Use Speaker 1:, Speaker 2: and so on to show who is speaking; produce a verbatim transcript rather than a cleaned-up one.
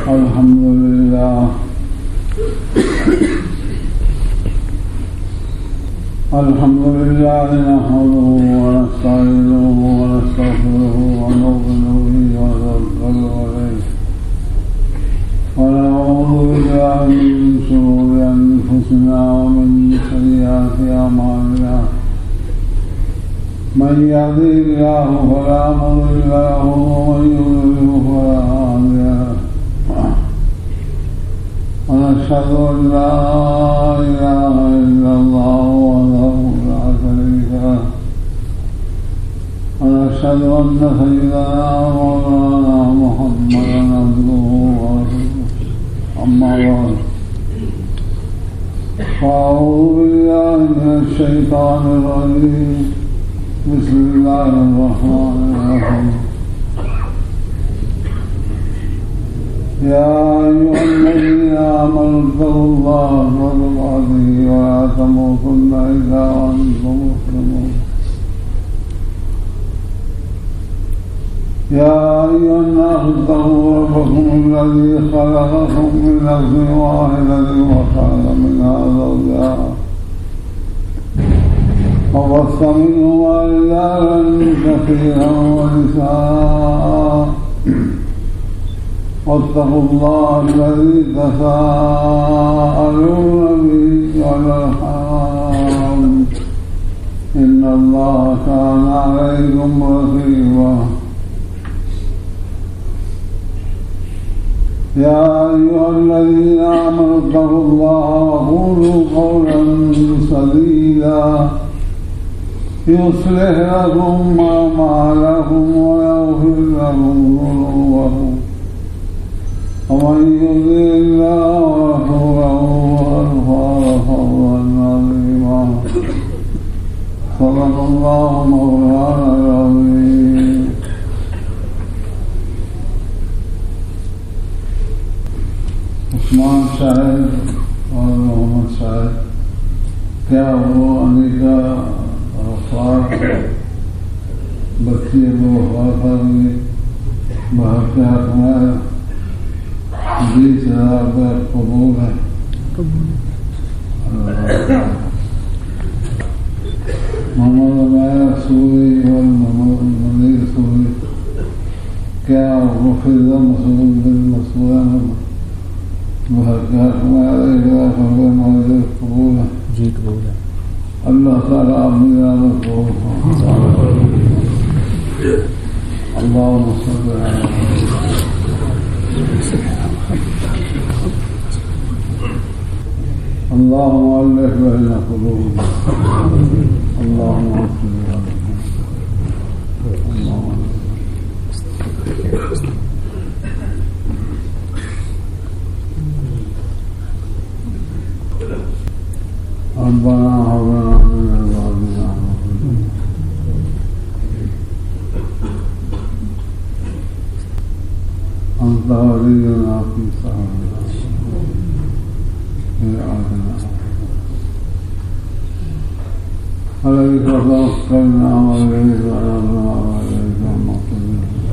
Speaker 1: الحمد لله الحمد لله نحمده ونستعينه ونستغفره ونؤمن به ونتوكل عليه ونعوذ بالله من شرور أنفسنا ومن سيئات أعمالنا من يهده الله فلا مضل له ومن يضلل فلا هادي له ونشهد أن لا إله إلا الله وحده لا شريك له ونشهد أن سيدنا مولانا محمدا عبده ورسوله أما بعد فأعوذ بالله من الشيطان الرجيم بسم الله الرحمن الرحيم يا أيها الذين آمنوا اتقوا الله حق تقاته ولا تموتن إلا وأنتم مسلمون يا أيها الناس اتقوا ربكم الذي خلقكم من نفس واحدة وخلق منها زوجها وبث منهما رجالا كثيرا ونساء واتقوا الله الذي تساءلون به والأرحام إن الله كان عليكم رقيبا يا أيها الذين آمنوا اتقوا الله وقولوا قولا سديدا يصلح لكم أعمالكم ويغفر لكم ذنوبكم ومن يطع الله ورسوله فقد فاز فوزا عظيما صدق الله مولانا العظيم. عثمان صاحب اور محمد صاحب کیا وہ انیکا افراد بچے کو وفات ہوئی باہر کے حق میں بیس ہزار کا قبول ہے. محمد عمیر سوری اور محمد منیر سوری کیا مفیدہ مسعود بن مسعود باہر کے حق میں ایک ہزار فرق موجود قبول ہے.
Speaker 2: جی قبول ہے.
Speaker 1: اللہ تعالیٰ امیران کو اللهم صل على اللهم ألف بين قلوبنا اللهم اغفر لنا اللهم ربنا هب لنا من أزواجنا أنت ولينا في صالحنا عليك توكلنا وإليك أنبنا وإليك المصير.